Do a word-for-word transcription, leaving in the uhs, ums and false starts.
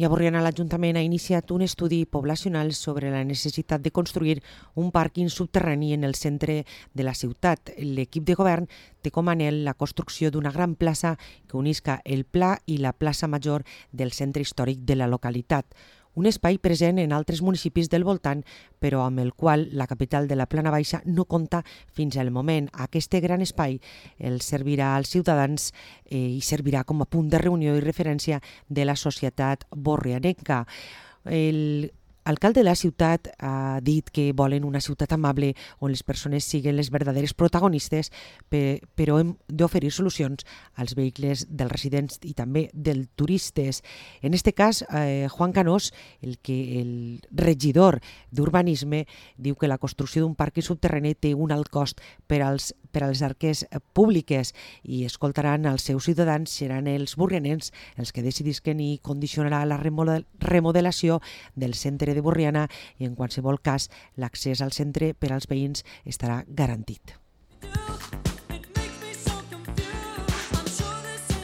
I a Borriana l'Ajuntament ha iniciat un estudi poblacional sobre la necessitat de construir un pàrquing subterrani en el centre de la ciutat. L'equip de govern té com a anhel la construcció d'una gran plaça que unisca el Pla i la plaça Major del centre històric de la localitat. Un espai present en altres municipis del voltant, però amb el qual la capital de la Plana Baixa no compta fins al moment. Aquest gran espai el servirà als ciutadans eh, i servirà com a punt de reunió i referència de la societat borrianenca. El L'alcalde de la ciutat ha dit que volen una ciutat amable on les persones siguin les verdaderes protagonistes, però hem d'oferir solucions als vehicles dels residents i també dels turistes. En aquest cas, eh, Juan Canós, el, que, el regidor d'Urbanisme, diu que la construcció d'un parc subterrani té un alt cost per als, per als arques públiques i escoltaran els seus ciutadans, seran els borrianens els que decidisquen i condicionarà la remodelació del centre de Borriana i en qualsevol cas l'accés al centre per als veïns estarà garantit.